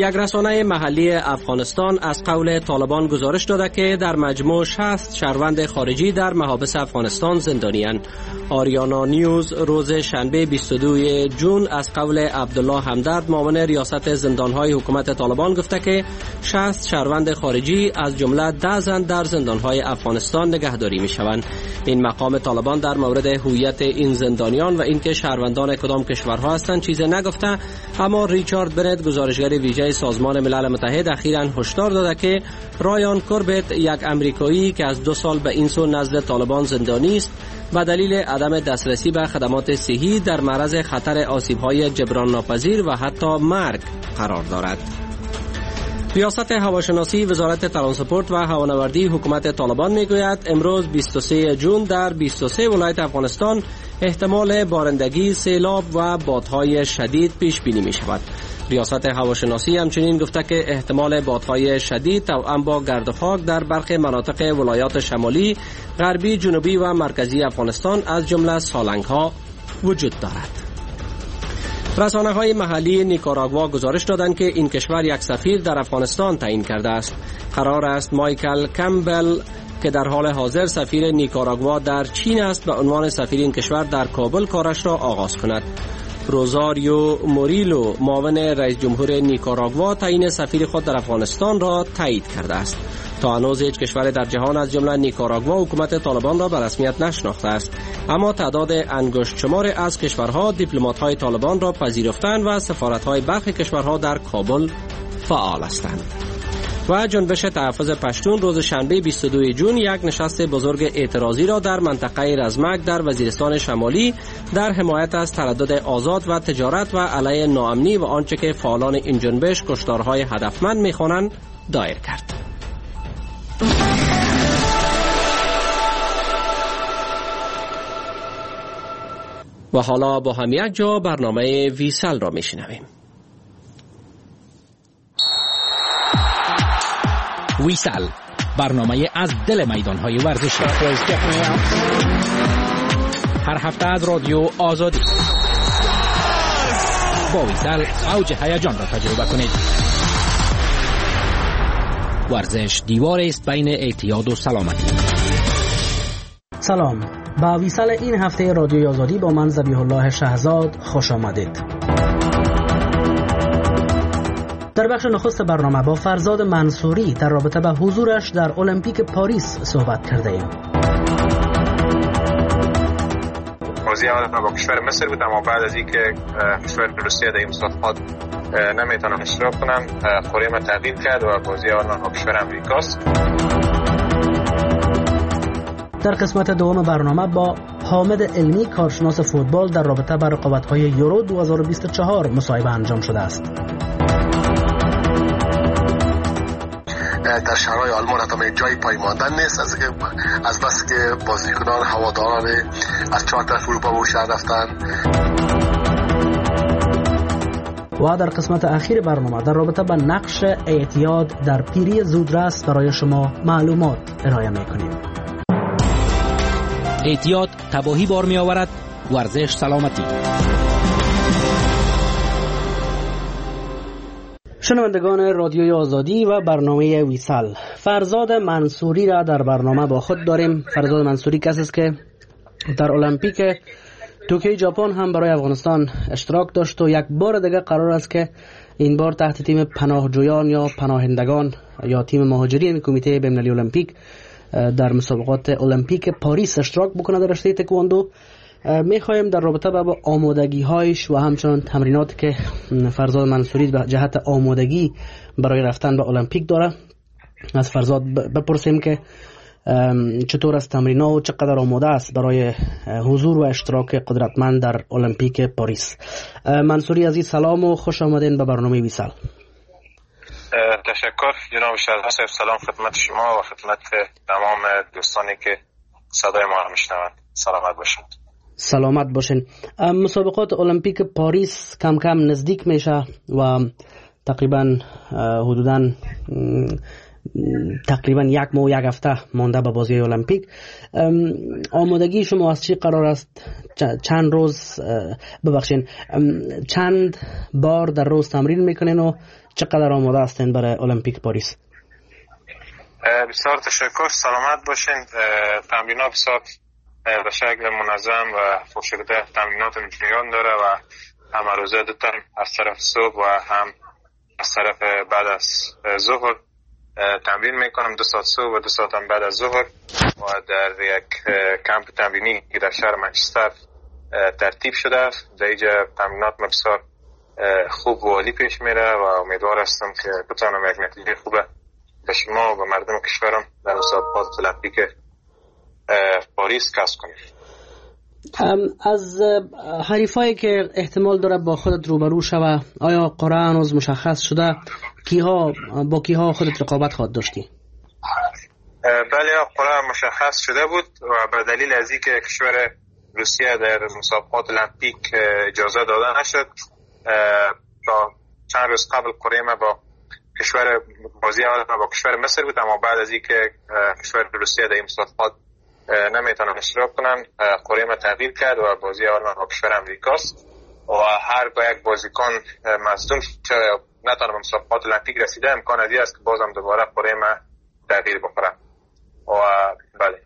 یک رسانه محلی افغانستان از قول طالبان گزارش داده که در مجموع 60 شهروند خارجی در محابس افغانستان زندانی‌اند. آریانا نیوز روز شنبه 22 جون از قول عبدالله همدرد معاون ریاست زندان‌های حکومت طالبان گفته که 60 شهروند خارجی از جمله 10 زن در زندان‌های افغانستان نگهداری می‌شوند. این مقام طالبان در مورد هویت این زندانیان و اینکه شهروندان کدام کشورها هستند چیزی نگفته، اما ریچارد برنت گزارشگر ویژه سازمان ملل متحد اخیراً هشدار داده که رایان کوربت، یک امریکایی که از 2 سال به این سو نزد طالبان زندانی است، به دلیل عدم دسترسی به خدمات صحی در معرض خطر آسیب‌های جبران ناپذیر و حتی مرگ قرار دارد. ریاست هواشناسی وزارت ترانسپورت و هوانوردی حکومت طالبان میگوید امروز 23 جون در 23 ولایت افغانستان احتمال بارندگی، سیلاب و بادهای شدید پیش بینی می شود. ریاست هواشناسی همچنین گفته که احتمال بادهای شدید توأم با گرد و خاک در برخی مناطق ولایات شمالی، غربی، جنوبی و مرکزی افغانستان از جمله سالنگ‌ها وجود دارد. رسانه‌های محلی نیکاراگوا گزارش دادند که این کشور یک سفیر در افغانستان تعیین کرده است. قرار است مایکل کمبل که در حال حاضر سفیر نیکاراگوا در چین است به عنوان سفیر این کشور در کابل کارش را آغاز کند. روزاریو موریلو معاون رئیس جمهور نیکاراگوا تعیین سفیر خود در افغانستان را تایید کرده است. تا هنوز هیچ کشور در جهان از جمله نیکاراگوا حکومت طالبان را به رسمیت نشناخته است، اما تعداد انگشت شمار از کشورها دیپلمات‌های طالبان را پذیرفتند و سفارت‌های برخی کشورها در کابل فعال هستند. و جنبش تحفظ پشتون روز شنبه 22 جون یک نشست بزرگ اعتراضی را در منطقه رزمک در وزیرستان شمالی در حمایت از تردد آزاد و تجارت و علیه ناامنی و آنچه که فعالان این جنبش کشتارهای هدفمند می‌خوانند دایر کرد. و حالا با هم یک جا برنامه ویسل را میشنویم. ویسل، برنامه از دل میدان‌های ورزشی. هر هفته از رادیو آزادی. با ویسل اوج هیجان را تجربه کنید. ورزش دیواری است بین اعتیاد و سلامتی. سلام، با ویسل این هفته رادیو آزادی با من ذبیح الله شهزاد خوش آمدید. در بخش نخست برنامه با فرزاد منصوری در رابطه به حضورش در المپیک پاریس صحبت کرده ایم. بازی اول با کشور مصر بود، اما بعد از اینکه کشور روسیه در این مسابقات نمیتونن اشتراک کنن، قرعه ما تغییر کرد و بازی اول با کشور امریکاست. در قسمت دوم برنامه با حامد علمی کارشناس فوتبال در رابطه با رقابت‌های یورو 2024 مصاحبه انجام شده است. در شهرهای آلمان حتی جای پای ماندن نیست، از بس که بازیکنان هواداران از 4 طرف اروپا به شهر رفتن. و در قسمت اخیر برنامه در رابطه با نقش اعتیاد در پیری زودرس برای شما معلومات ارائه می‌کنیم. اعتیاد تباهی بار می آورد، ورزش سلامتی. شنوندگان رادیوی آزادی و برنامه ویسل، فرزاد منصوری را در برنامه با خود داریم. فرزاد منصوری کسی است که در المپیک توکیو ژاپن هم برای افغانستان اشتراک داشت و یک بار دیگه قرار است که این بار تحت تیم پناهجویان یا پناهندگان یا تیم مهاجرین کمیته بین‌المللی المپیک در مسابقات المپیک پاریس اشتراک بکنه در رشته تکواندو. میخوایم در رابطه با آمادگی هایش و همچنان تمریناتی که فرزاد منصوری به جهت آمادگی برای رفتن به المپیک داره از فرزاد بپرسیم که چطور است تمرین‌ها و چقدر آماده است برای حضور و اشتراک قدرتمند در المپیک پاریس. منصوری عزیز سلام و خوش آمدین به برنامه ویسل. تشکر جناب شهزاد، سلام خدمت شما و خدمت تمام دوستانی که صدای ما را میشنوند. سلامت باشید. سلامت باشین. مسابقات المپیک پاریس کم کم نزدیک میشه و تقریبا حدوداً تقریبا یک ماه و یک هفته مانده به بازی المپیک. آمادگی شما از چی قرار است؟ چند روز چند بار در روز تمرین میکنین و چقدر آماده هستین برای المپیک پاریس؟ بسیار تشکر، سلامت باشین. تمرینات بسیار به شکل منظم و فوق‌العاده تمرینات میان داره و هم روزه دو تایم از طرف صبح و هم از طرف بعد از ظهر تمرین میکنم، 2 ساعت صبح و 2 ساعت هم بعد از ظهر و در یک کمپ تمرینی که در شهر منچستر ترتیب شده است. در اینجا تمرینات بسیار خوب و عالی پیش میره و امیدوار هستم که بتونم یک نتیجه خوبه به شما و مردم کشورم در مسابقات المپیک پاریس کسب کنیم. از حریفایی که احتمال داره با خودت روبرو شوه، آیا قرعه هنوز مشخص شده؟ با کیها خودت رقابت خواهد داشتی؟ بله، قرعه مشخص شده بود و به دلیل از اینکه کشور روسیه در مسابقات المپیک اجازه داده نشد، تا چند روز قبل قرعه ما با بازی اول با کشور مصر بود، اما بعد از اینکه کشور روسیه در این مسابقات نمیتونن اشتراک کنن، قرعه ما تغییر کرد و بازی اول ما با کشور امریکاست و هرگاه یک بازیکن مصدوم شده نتونه به مسابقات المپیک رسیده، امکان ازی است که بازم دوباره قرعه ما تغییر بخوره. و بله،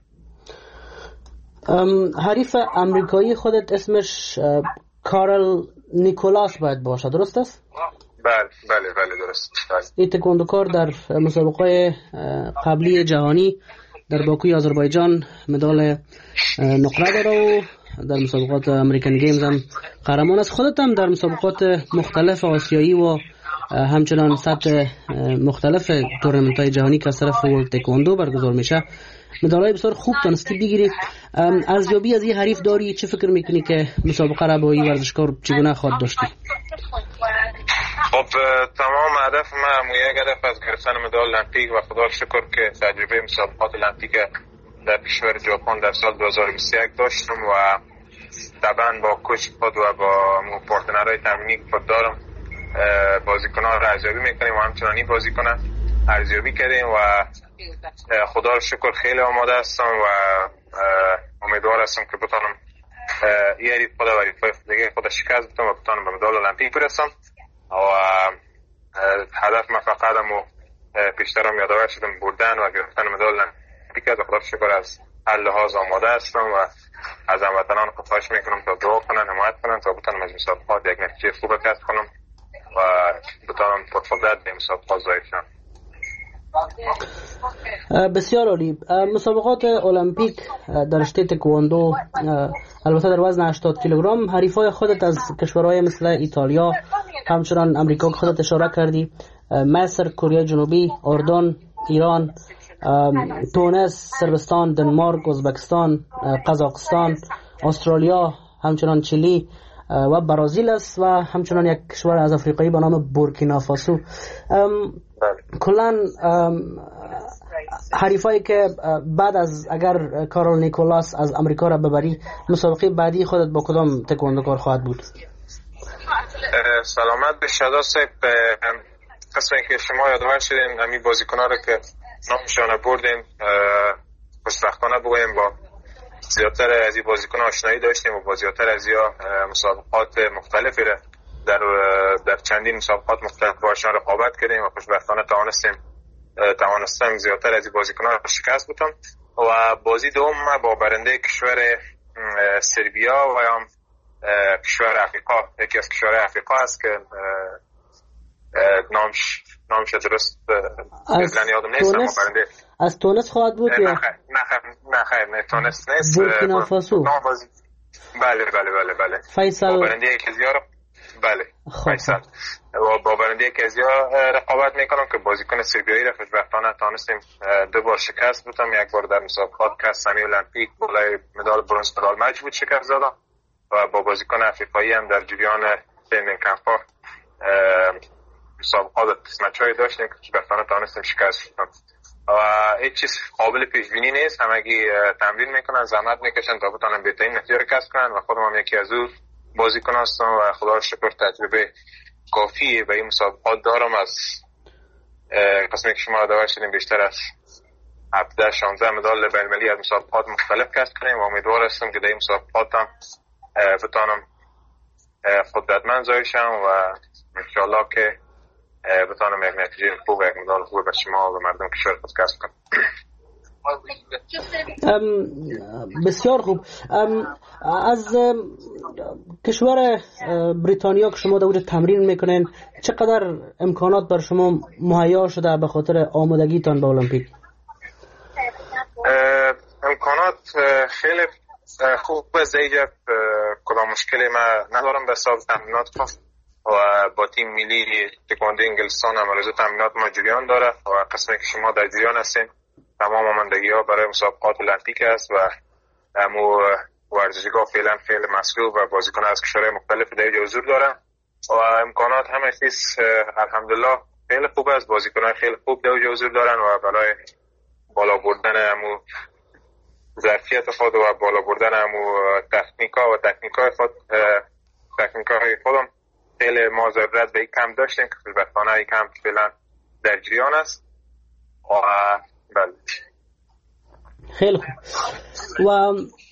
حریف امریکایی خودت اسمش کارل نیکولاس باید باشه، درست است؟ بله درست. این تکواندوکار در مسابقه قبلی جهانی در باکوی آذربایجان مدال نقره داره و در مسابقات امریکن گیمز هم قهرمان است. خودت هم در مسابقات مختلف آسیایی و همچنان سطح مختلف تورنمنت‌های جهانی که از طرف ورلد تکواندو برگزار میشه مدال‌های بسیار خوب تونستی بگیری. ارزیابی از این حریف داری؟ چه فکر میکنی که مسابقه را با این ورزشکار چگونه خواهد داشتی؟ خب تمام هدف ما یک هدف از گرفتن مدال المپیک و خدا شکر که تجربه مسابقات المپیک در کشور ژاپن در سال 2021 داشتم و طبعا با کوچ خود و با پارتنرهای تمرینی خود دارم بازیکنان را ارزیابی میکنیم و همچنان این بازیکنان ارزیابی کردیم و خدا رو شکر خیلی آماده هستم و امیدوار هستم که بتونم این حریف خود و حریفای دیگه خود شکست بدم و بتونم به مدال المپیک برسم. و هدف ما فقط هم پیشترم یادآور شدم بردن و گرفتن مدال المپیک است و خدا شکر از هر لحاظ آماده هستم و از هموطنان خواهش میکنم تا دعا کنن، حمایت کنن تا بتونم از مسابقات یک نتیجه خوب کسب کنم و بتونم پرفضیلت به مسابقات ظاهر شم. بسیار عالی. مسابقات المپیک در رشته تکواندو البته در وزن 80 کیلوگرم حریفای خودت از کشورهای مثل ایتالیا، همچنان امریکا که خودت اشاره کردی، مصر، کره جنوبی، اردن، ایران، تونس، صربستان، دنمارک، ازبکستان، قزاقستان، استرالیا، همچنان چیلی و برازیل است و همچنان یک کشور از افریقایی به نام بورکینافاسو. کلان حریفایی که بعد از اگر کارل نیکولاس از امریکا را ببری، مسابقه بعدی خودت با کدام تکواندوکار خواهد بود؟ سلامت به شدا صاحب. قسمی که شما یادآور شدین همین بازیکن‌ها رو که نامشان بردیم، خوشبختانه بگویم با زیادتر از این بازیکن آشنایی داشتیم و با زیادتر از این مسابقات مختلفی را در چندین مسابقات مختلف باشان رقابت کردیم و خوشبختانه توانستم زیادتر از این بازیکن‌ها را شکست بدم. و بازی دوم با برنده کشور سربیا و هم کشور افریقا، یکی از کشورهای افریقا است که نامش درست اصلا یادم نیست، اما برنده از تونس خواهد بود یا نه تونس نیست، بورکینافاسو. بله فیصل برنده کزیا. بله فیصل با برنده کزیا رقابت میکنم که بازیکن سربیایی را خوشبختانه تونستیم 2 بار شکست بدم. یک بار در مسابقات که سمی المپیک بالای مدال برنز مدال مج بود شکست دادم و با بازیکن افریقایی هم در جریان ترینینگ کمپ‌ها مسابقات قسمت‌های داشتیم که خوشبختانه تونستیم شکست بدم. و هیچ چیز قابل پیش بینی نیست، همگی تمرین میکنن، زحمت میکشن تا بتونن بهترین نتیجه رو کسب کنن و خودم هم یکی از اون بازیکن هستم و خدا رو شکر تجربه کافی به این مسابقات دارم. از قسمی که شما دعوت شدیم بیشتر از 17-16 مدال بین‌المللی از مسابقات مختلف کسب کنیم و امیدوار هستم که در این مسابقات هم بتانم قدرتمند ظاهر شم و انشاءالله که بتانم یک نتیجه خوب، یک مدال خوب به شما و مردم کشور خود کسب کنم. بسیار خوب. از کشور بریتانیا که شما در اونجا تمرین میکنین چقدر امکانات بر شما مهیا شده به خاطر آمادگیتان به المپیک؟ امکانات خیلی خوب است. دیگه کدام مشکلی ما ندارم به حساب تمرینات و با تیم ملی تکواندو انگلستان عملزه تمرینات ما جریان داره و قسمی که شما در جریان هستین تمام آمادگی ها برای مسابقات المپیک است و امو ورزشگاه فعلا خیلی مسئول و بازیکنان از کشورهای مختلف در اینجا حضور دارن و امکانات همه چیز الحمدلله خیلی خوب است. بازیکنان خیلی خوب در اینجا حضور دارن و برای بالا بردن امو ظرفیت خود و بالا بردن امو تکنیکای خودم خیلی ما ضرورت به یک کم داشتیم که خوشبختانه یک کم فعلا در جریان است و بله. خیلی خوب. و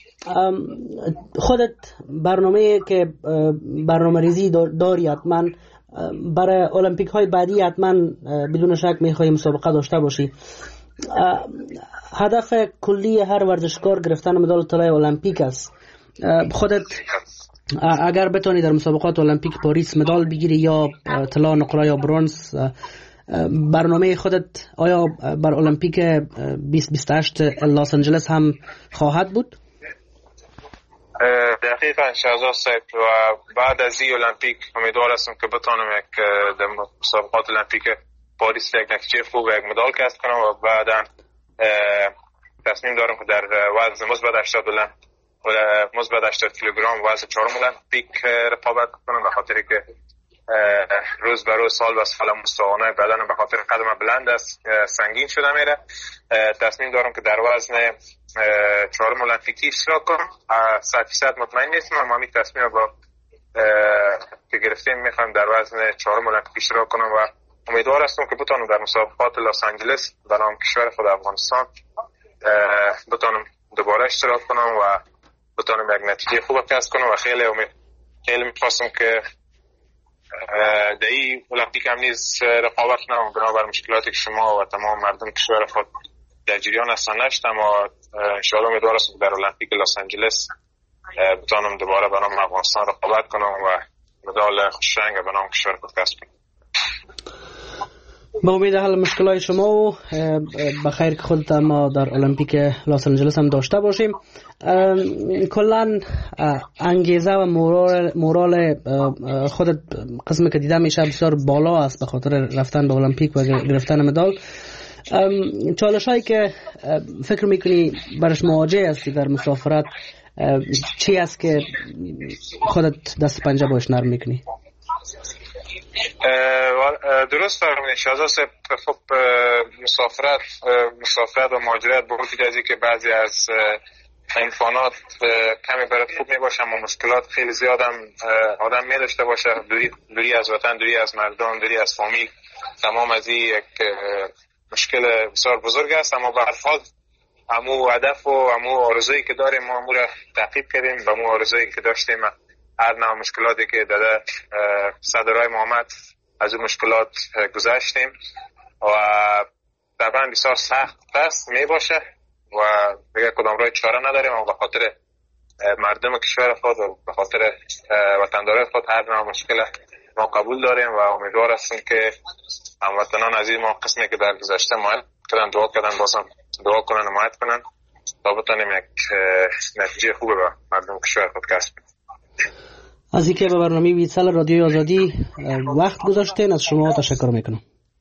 خودت برنامه که برنامه ریزی داری حتما برای المپیک های بعدی حتما بدون شک میخوای مسابقه داشته باشی. هدف کلی هر ورزشکار گرفتن مدال طلای المپیک است. خودت اگر بتونی در مسابقات المپیک پاریس مدال بگیری یا طلا، نقره یا برنز، برنامه خودت آیا بر المپیک 2028 لس آنجلس هم خواهد بود؟ دقیقاً شهزاد صاحب و بعد از این المپیک امیدوار هستم که بتونم یک در مسابقات المپیک پاریس یک نتیجه خوب یک مدال کسب کنم و بعدا تصمیم دارم که در وزن مثبت 80 کیلوگرم وزن چهارم المپیک رقابت کنم، به خاطری که روز به روز سال به سال مستوانه بدنم به خاطر قدم بلند است سنگین شده میره. تصمیم دارم که در وزن چهارم المپیکی اشتراک کنم. 100% مطمئن نیستم اما همین تصمیم با که گرفتیم میخوام در وزن چهارم المپیک اشتراک کنم و امیدوار هستم که بتونم در مسابقات لس آنجلس در نام کشور خود افغانستان بتونم دوباره اشتراک کنم و بتونم یک نتیجه خوب کسب کنم و خیلی میخواستم که در این المپیک هم نیز رقابت کنم بنابر مشکلاتی که شما و تمام مردم کشور خود در جریان هستن نشد، اما انشاءالله امیدوار هستم در المپیک لس آنجلس بتونم دوباره به نام افغانستان رقابت کنم و مدال خوشرنگ به نام کشور خود کسب کنم. با امید حل مشکلات شما و بخیر که خودت ما در المپیک لس آنجلس هم داشته باشیم. کلا انگیزه و مورال خودت قسمی که دیده میشه بسیار بالا است به خاطر رفتن به المپیک و گرفتن مدال. چالش هایی که فکر میکنی برش مواجه هستی در مسافرت چی است که خودت دست پنجه باش نرم میکنی؟ درست فرمودید شهزاد صاحب. خب مسافرت و مهاجرت به وجود از اینکه بعضی از امکانات کمی برات خوب میباشه اما مشکلات خیلی زیاد هم آدم میداشته باشه، دوری از وطن، دوری از مردم، دوری از فامیل، تمام از این یک مشکل بسیار بزرگ است، اما به هر حال همو هدف و همو آرزویی که داریم ما همو را تعقیب کردیم، به همو آرزویی که داشتیم هر نوع مشکلاتی که در صدرهای محمد از اون مشکلات گذشتیم و طبعا بسیار سخت است می باشه و دیگه کدام راه چاره نداریم، اما به خاطر مردم کشور خود و به خاطر وطندارای خود هر نوع مشکل ما قبول داریم و امیدوار هستیم که هموطنان عزیز ما قسمی که در گذشته حمایت کردن دعا کردن بازم دعا کنن حمایت کنن تا بتونیم یک نتیجه خوب به مردم کشور خود کسب کنیم. از اینکه به برنامه ویسال رادیوی آزادی وقت گذاشتین از شما تشکر میکنم.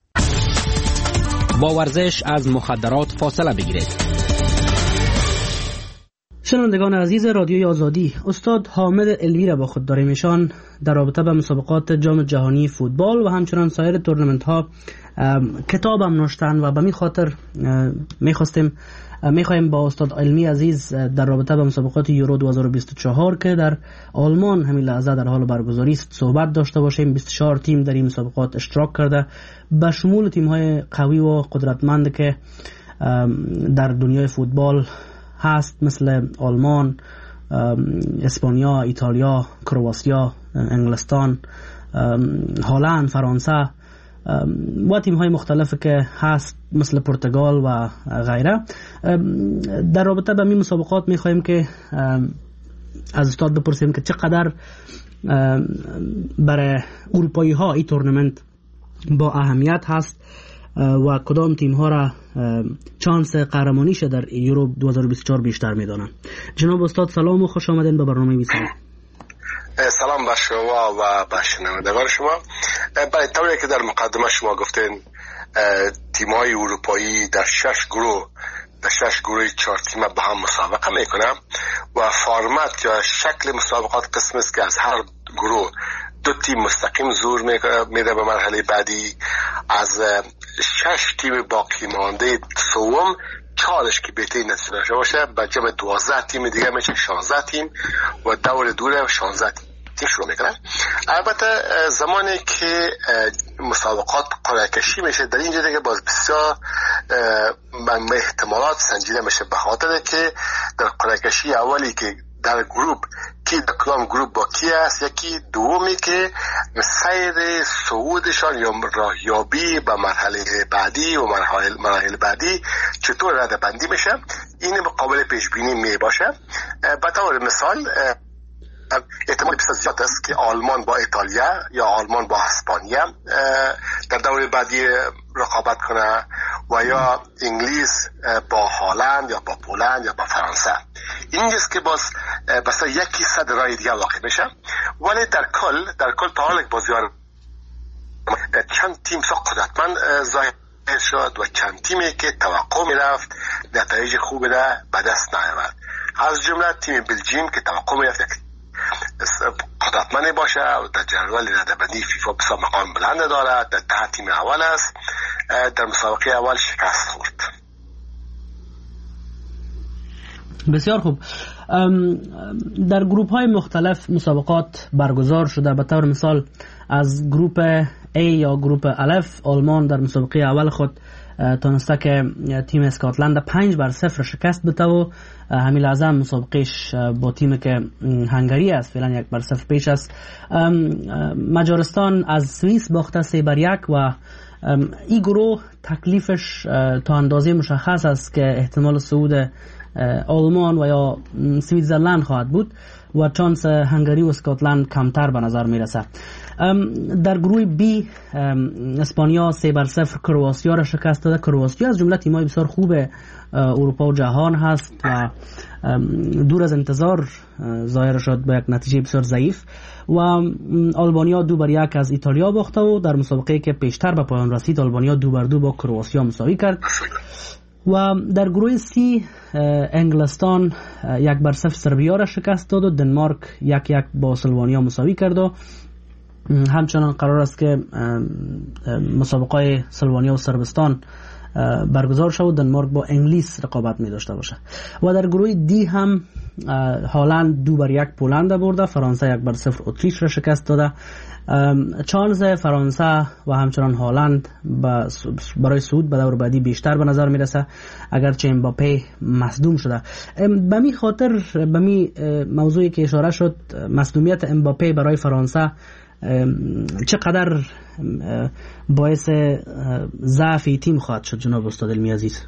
با ورزش از مخدرات فاصله بگیرید. شنوندگان عزیز رادیوی آزادی، استاد حامد علوی را با خود داریم. ایشان در رابطه با مسابقات جام جهانی فوتبال و همچنان سایر تورنمنت ها کتاب هم نوشتن و به می خاطر میخواستیم میخوایم با استاد علمی عزیز در رابطه با مسابقات یورو 2024 که در آلمان همین لحظه در حال برگزاری است صحبت داشته باشیم. 24 تیم در این مسابقات اشتراک کرده، به شمول تیم‌های قوی و قدرتمند که در دنیای فوتبال هست، مثل آلمان، اسپانیا، ایتالیا، کرواتیا، انگلستان، هلند، فرانسه و تیم‌های مختلفی که هست مثل پرتغال و غیره. در رابطه با این مسابقات می‌خوایم که از استاد بپرسیم که چقدر برای اروپایی ها این تورنمنت با اهمیت هست و کدام تیم ها را چانس قهرمانیش در یورو 2024 بیشتر میدانن. جناب استاد سلام و خوش آمدین به برنامه ویسال. سلام بر شما و به شنوندگان شما. برای طوری که در مقدمه شما گفتین تیم‌های اروپایی در 6 گروه 4 تیم با هم مسابقه میکنن و فرمت یا شکل مسابقات قسم است که از هر گروه 2 تیم مستقیم زور میده به مرحله بعدی. از 6 تیم باقی مانده سوم 4 که بهترین نتیجه داشته باشه به جمع 12 تیم دیگه میشه 16 تیم و دور 16 تیم شروع میکنن. البته زمانی که مسابقات قرعه کشی میشه در اینجا دیگه باز بسیار احتمالات سنجیده میشه، به خاطر که در قرعه کشی اولی که در گروه کی در کدام گروه با کی است، یکی دومی که سیر صعودشان یا راهیابی به مرحله بعدی و مراحل بعدی چطور رده بندی میشه، این قابل پیش بینی می باشه. به طور مثال احتمال بسیار زیاد است که آلمان با ایتالیا یا آلمان با اسپانیا در دوره بعدی رقابت کنه و یا انگلیس با هلند یا با پولند یا با فرانسه. اینجاست که باز بس یکی صد رای دیگه واقع میشه. ولی در کل تا حال بازیار چند تیم سا قدرتمند ظاهر شد و چند تیمی که توقع میرفت نتایج خوبی را به دست نیاورد. از جمله تیم بلژیم که توقع میرفت قدرتمند باشه و در جدول رده‌بندی فیفا بسیار مقام بلند دارد، در 10 تیم اول است، در مسابقه اول شکست خورد. بسیار خوب. در گروپ های مختلف مسابقات برگزار شده. به طور مثال از گروپ A یا گروپ الف آلمان در مسابقه اول خود تونسته که تیم اسکاتلند 5-0 شکست بده و همین لحظه مسابقهش با تیمی که هنگری است فعلا 1-0 پیش است. مجارستان از سوئیس باخته 3-1 و این گروه تکلیفش تا اندازه مشخص است که احتمال صعود آلمان و یا سوئیزرلند خواهد بود و چانس هنگری و اسکاتلند کمتر به نظر میرسه. در گروه B اسپانیا 3-0 کرواتیا را شکست داده. کرواتیا از جمله تیم‌های بسیار خوب اروپا و جهان هست و دور از انتظار ظاهر شد با یک نتیجه بسیار ضعیف. و آلبانیا 2-1 از ایتالیا باخته و در مسابقه که پیشتر به پایان رسید آلبانیا 2-2 با کرواتیا مساوی کرد. و در گروه C انگلستان 1-0 سربیا را شکست داد و دنمارک 1-1 با سلوانیا مساوی کرد و همچنان قرار است که مسابقه سلوانیا و صربستان برگزار شد و دنمارک با انگلیس رقابت می داشته باشه. و در گروه دی هم هلند 2-1 پولند برده، فرانسه 1-0 اتریش را شکست داده. چانس فرانسه و همچنان هلند برای صعود به دور بعدی بیشتر به نظر میرسه اگرچه امباپه مصدوم شده. به می خاطر به می موضوعی که اشاره شد، مصدومیت امباپه برای فرانسه چقدر باعث ضعف تیم خواهد شد جناب استاد علمی عزیز؟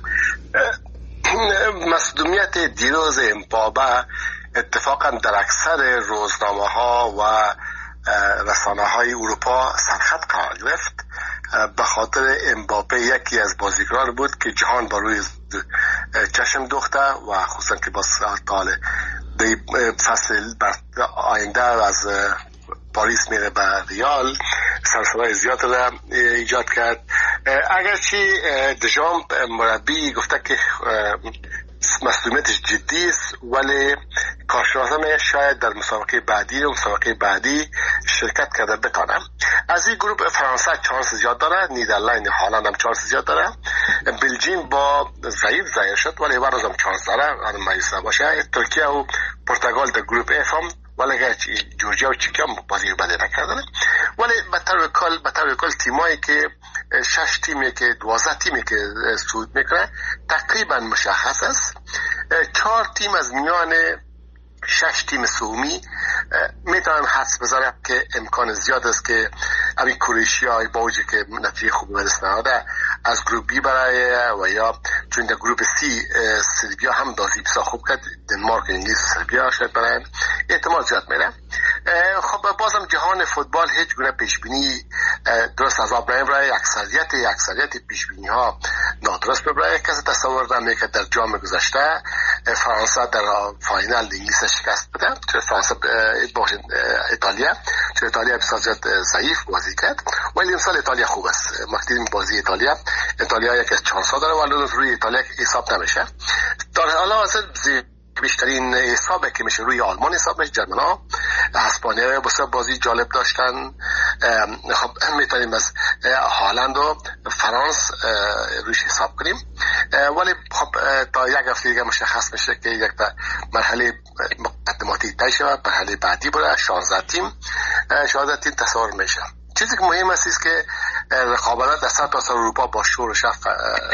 مصدومیت دیروز امباپه اتفاقا در اکثر روزنامه ها و رسانه های اروپا سرخط قرار گرفت، به خاطر امباپه یکی از بازیکنان بود که جهان با روی چشم دوخته و خصوصا که با سال فصل آینده از پاریس میره به ریال سرصدای زیاد را ایجاد کرد. اگرچه دژامپ مربی گفته که مسئولیتش جدی است ولی کارشناسان میگن شاید در مسابقه بعدی شرکت کرده بتانم. از این گروه فرانسه چانس زیاد داره، نیدرلند، هلند هم چانس زیاد داره، بلژیم با ضعیف شد ولی بازم چانس داره مایسا باشه، ترکیه و پرتغال در گروه اف هم ولی جورجیا و چکی هم بازی بدی نکردن. ولی به طور کل تیمایی که 6 تیمی که 12 تیمی که صعود میکنه تقریبا مشخص است. 4 تیم از میان 6 تیم سومی میتونن حدس بزنن که امکان زیاد است که همین کرواتیا با وجود که نتیجه خوبی به دست نهاده از گروپ بی برای و یا چون در گروپ سی سربیا هم بازی بسیار خوب کرد، دنمارک، انگلیس، سربیا شاید برن احتمال زیاد میره. خب بازم جهان فوتبال هیچ گونه پیش بینی درست از آب نمیبره، اکثریت پیش بینی ها نادرست میبره. کسی تصور نمیکنه که در جام گذشته فرانسه در فاینال انگلیس شکست بده، چون فرانسه ایتالیا بسیار ضعیف بازی کرد، ولی امسال ایتالیا خوب است. وقتی بازی ایتالیا یک از چانس ها داره ولی روی ایتالیا حساب نمیشه. در حال حاضر بیشترین حسابه که میشه روی آلمان حساب میشه، جرمن ها، اسپانیا بسیار بازی جالب داشتن. خب میتونیم از هالند و فرانس روش حساب کنیم، ولی خب تا یک هفته دیگه مشخص میشه که یک مرحله مقدماتی طی شود، مرحله بعدی بره 16 تیم تصور میشه. چیزی که مهم است که رقابت در سطح اروپا با شور و شف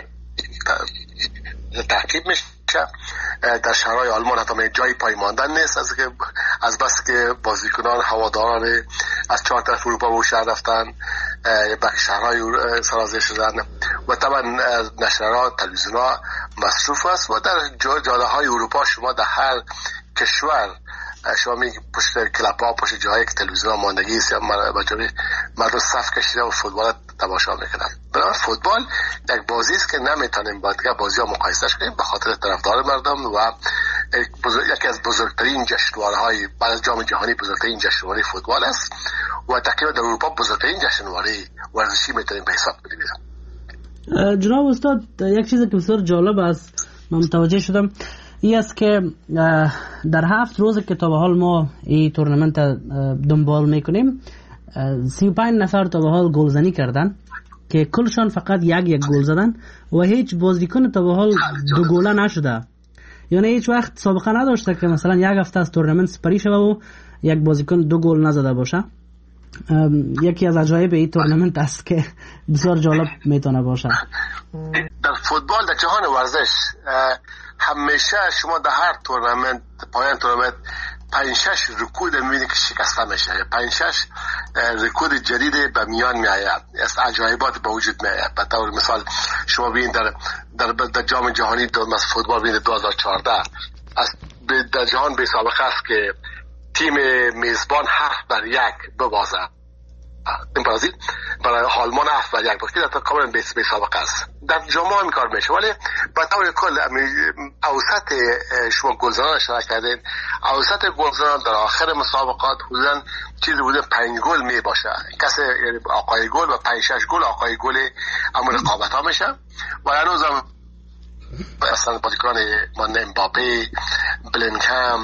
تعقیب میشه. در شهرهای آلمان حتی جای پای ماندن نیست، از بس که بازیکنان هواداران از 4 طرف اروپا به شهر رفتن، به شهرهای سرازیر شدن و طبعا نشرها، تلویزیونها مصروف است و در جاده های اروپا شما در هر کشور شما میگی پشت کلاب ها، پشت جاهای که تلویزیون ماندگی است یا مردم صف کشیده و فوتبال تماشا میکنن. برای فوتبال یک بازی است که نمیتونیم با دیگه بازی ها مقایسهش کنیم به خاطر طرفدار مردم و یکی از بزرگترین جشنواره‌های بعد از جام جهانی بزرگترین جشنواره فوتبال است و تقریبا در اروپا بزرگترین جشنواره ورزشی میتونیم به حساب بگیریم. جناب استاد، یک چیز که بسیار جالب است من متوجه شدم این است که در 7 روز که تا به حال ما این تورنمنت دنبال میکنیم 35 نفر تا به حال گلزنی کردن که کلشان فقط یک گل زدن و هیچ بازیکن تا به حال 2 گله نشده. یعنی هیچ وقت سابقه نداشته که مثلا یک هفته از تورنمنت سپری شده و یک بازیکن 2 گل نزده باشه. یکی از عجایب این تورنمنت است که بسیار جالب میتونه باشه. در فوتبال در جهان ورزش همیشه شما در هر تورنمنت پایان تورنمنت 5-6 رکورد میبینید که شکسته میشه، 5-6 رکورد جدید به میان میآید، از عجایبات به وجود میآید. به طور مثال شما ببینید در جام جهانی از فوتبال ببینید 2014 در جهان به سابقه است که تیم میزبان 7-1 ببازه. این برازیل برای آلمان 7-1 بود که در کاملا به سابقه است. در جام این کار میشه، ولی به طور کل اوسط شما گلزنان اشاره کردین، اوسط گلزنان در آخر مسابقات حدودا چیزی بوده 5 گل می باشه. کسی آقای گل و 5-6 گل آقای گل اما رقابت ها میشه و هنوز هم اصلا بازیکنان مانند امباپه، بلینگهام،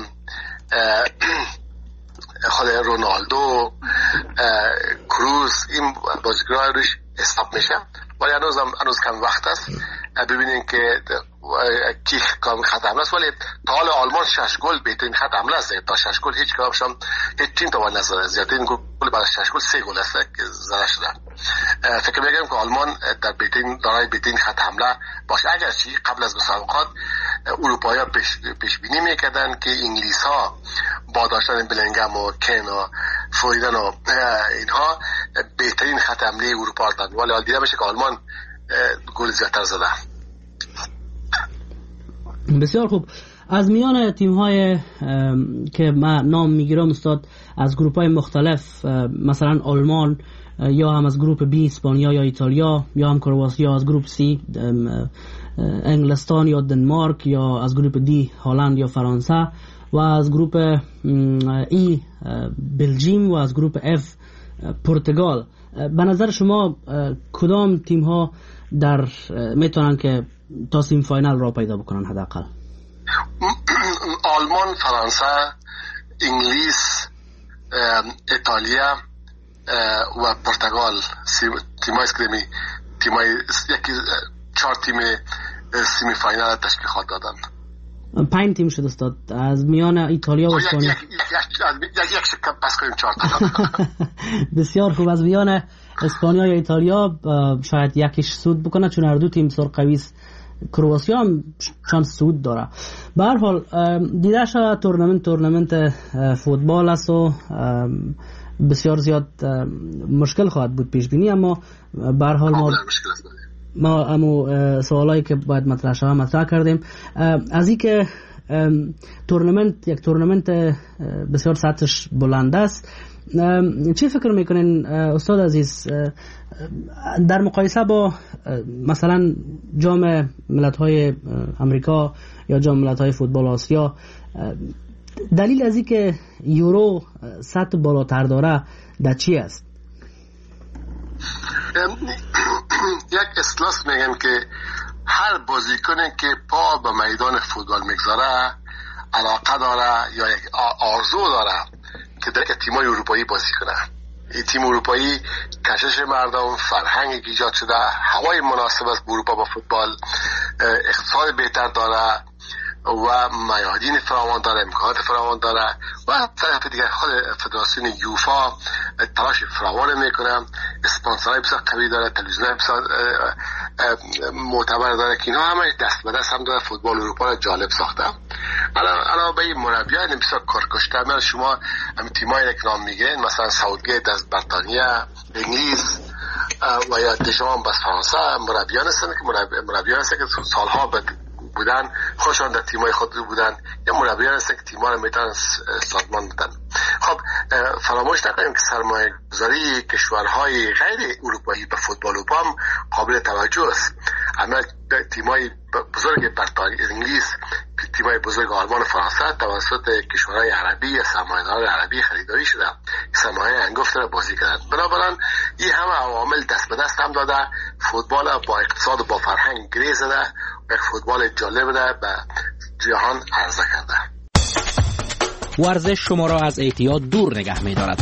خود رونالدو، کروز، این بازیکنان روش حساب میشه ولی هنوز کم وقت است ببینیم که کی کام خط حمله است. ولی تا حال آلمان 6 گل بهترین خط حمله است، تا 6 گل هیچ کدامشان هیچ تیم تا نزده، زیادترین گل بعد از 6 گل 3 گل است که زده شده. فکر می‌کنم که آلمان در دارای بهترین خط حمله باشه، اگرچه قبل از مسابقات اروپایی‌ها پیش بینی می‌کردن که انگلیس‌ها با داشتن بلینگهام و کین و فویدن و اینها بهترین خط حمله اروپا دارن، ولی حال دیده میشه که آلمان گل زیادتر زده. بسیار خوب. از میان تیم‌های که من نام میگیرم استاد از گروه‌های مختلف، مثلا آلمان یا هم از گروه بی اسپانیا یا ایتالیا یا هم کرواتیا، از گروه سی انگلستان یا دنمارک، یا از گروه دی هلند یا فرانسه، و از گروه ای بلژیم و از گروه اف پرتغال. به نظر شما کدام تیم ها میتونن که تا سیم فاینال را پیدا بکنن حداقل؟ آلمان، فرانسه، انگلیس، ایتالیا و پرتغال تیمای اسکریمی تیمای یکی 4 تیم سیمی فاینال تشکیل خواهد دادن. 5 تیم شد استاد از میان ایتالیا و اسپانیا. یک شکم پس کنیم 4 تا. بسیار خوب. از میان اسپانیا یا ایتالیا شاید یکیش صعود بکنه چون هر دو تیم بسیار قوی است. کرواتیا هم چانس صعود داره. به هر حال دیده شده تورنمنت فوتبال است و بسیار زیاد مشکل خواهد بود پیش بینی، اما به هر حال ما سوالایی که باید مطرح شود مطرح کردیم. از این که یک تورنمنت بسیار سطحش بلند است، چی فکر میکنین استاد عزیز در مقایسه با مثلا جام ملت‌های امریکا یا جام ملت‌های فوتبال آسیا، دلیل از این که یورو سطح بالاتر داره در چی است؟ یک اصطلاح میگن که هر بازیکنی که پا به میدان فوتبال میگذاره علاقه داره یا یک آرزو داره که در تیم‌های اروپایی بازی کنه. این تیم اروپایی کشش مردم، فرهنگ ایجاد شده، هوای مناسب است به اروپا با فوتبال، اقتصاد بهتر داره و میادین فراوان داره، امکانات فراوان داره و طرف دیگر خود فدراسیون یوفا تلاش فراوان میکنه، اسپانسرای بسیار قوی داره، تلویزیونای بسیار معتبر داره که اینا همه دست به دست هم داره فوتبال اروپا را جالب ساخته. الان به این مربیان بسیار کارکشته من شما هم تیمایی که نام میگیرین مثلا ساوتگیت از بریتانیا، انگلیس و یا دشام از فرانسه مربیان هستن که سالها بودن، خوشان در تیمای خود بودن یا مربیان هستن که تیم‌ها رو میتونن سازمان بدن. خب فراموش نکنیم که سرمایه گذاری کشورهای غیر اروپایی به فوتبال اروپا هم قابل توجه است. اما تیمای بزرگ بریتانیا، انگلیس، تیمای بزرگ آلمان و فرانسه توسط کشورهای عربی یا سرمایه‌داران عربی خریداری شده، سرمایه انگفت را بازی کردن. بنابراین این همه عوامل دست به دست هم داده فوتبال با اقتصاد و با فرهنگ گره زده، یک فوتبال جالب را به جهان عرضه کرده. ورزش شما را از اعتیاد دور نگه می دارد.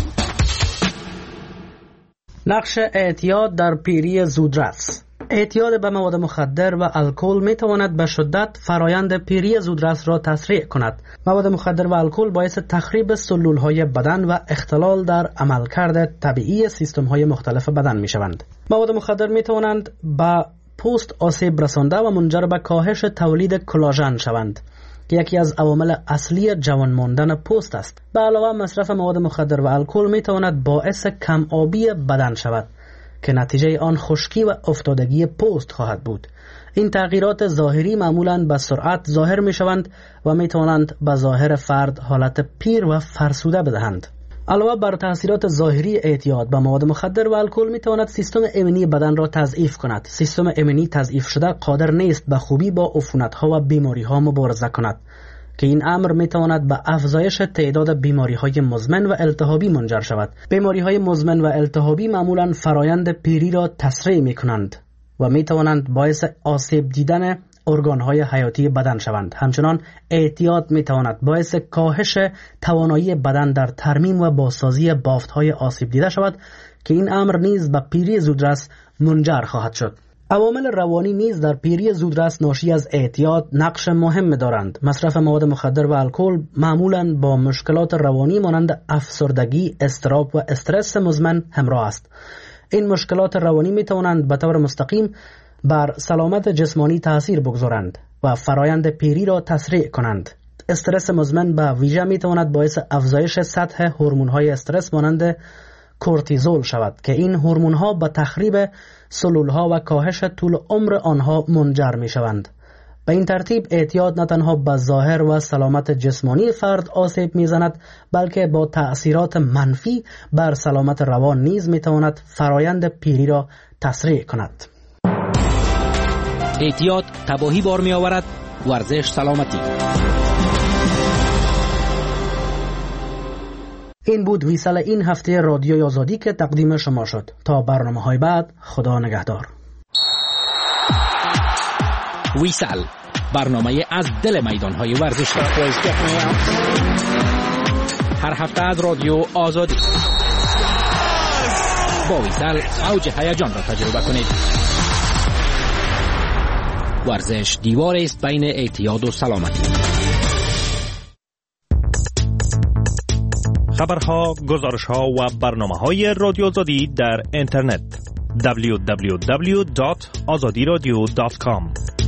نقش اعتیاد در پیری زودرس. اعتیاد به مواد مخدر و الکل می تواند به شدت فرایند پیری زودرس را تسریع کند. مواد مخدر و الکل باعث تخریب سلولهای بدن و اختلال در عملکرد طبیعی سیستم‌های مختلف بدن می شوند. مواد مخدر می توانند به پوست آسیب رسانده و منجر به کاهش تولید کلاژن شوند که یکی از عوامل اصلی جوان ماندن پوست است. به علاوه مصرف مواد مخدر و الکل می تواند باعث کم آبی بدن شود که نتیجه آن خشکی و افتادگی پوست خواهد بود. این تغییرات ظاهری معمولاً به سرعت ظاهر می شوند و می توانند به ظاهر فرد حالت پیر و فرسوده بدهند. علاوه بر تاثیرات ظاهری اعتیاد به مواد مخدر و الکل می تواند سیستم ایمنی بدن را تضعیف کند. سیستم ایمنی تضعیف شده قادر نیست به خوبی با عفونت‌ها و بیماری‌ها مبارزه کند که این امر می تواند به افزایش تعداد بیماری‌های مزمن و التهابی منجر شود. بیماری‌های مزمن و التهابی معمولاً فرایند پیری را تسریع می کنند و می توانند باعث آسیب دیدن ارگان‌های حیاتی بدن شوند. همچنان اعتیاد می‌تواند باعث کاهش توانایی بدن در ترمیم و بازسازی بافت‌های آسیب دیده شود که این امر نیز به پیری زودرس منجر خواهد شد. عوامل روانی نیز در پیری زودرس ناشی از اعتیاد نقش مهم دارند. مصرف مواد مخدر و الکل معمولاً با مشکلات روانی مانند افسردگی، اضطراب و استرس مزمن همراه است. این مشکلات روانی می‌توانند به طور مستقیم بر سلامت جسمانی تأثیر بگذارند و فرایند پیری را تسریع کنند. استرس مزمن به ویژه می تواند باعث افزایش سطح هورمون‌های استرس مانند کورتیزول شود که این هورمون‌ها به تخریب سلول‌ها و کاهش طول عمر آنها منجر می شوند. به این ترتیب اعتیاد نه تنها به ظاهر و سلامت جسمانی فرد آسیب می زند بلکه با تأثیرات منفی بر سلامت روان نیز می تواند فرایند پیری را تسریع کند. اعتیاد تباهی بار می آورد، ورزش سلامتی. این بود ویسال این هفته رادیوی آزادی که تقدیم شما شد. تا برنامه‌های بعد، خدا نگهدار. ویسال برنامه از دل میدان‌های ورزشی. هر هفته از رادیو آزادی با ویسل اوج هیجان را تجربه کنید. ورزش دیوار است بین اعتیاد و سلامتی. خبرها، گزارش‌ها و برنامه‌های رادیو آزادی در اینترنت www.azadiradio.com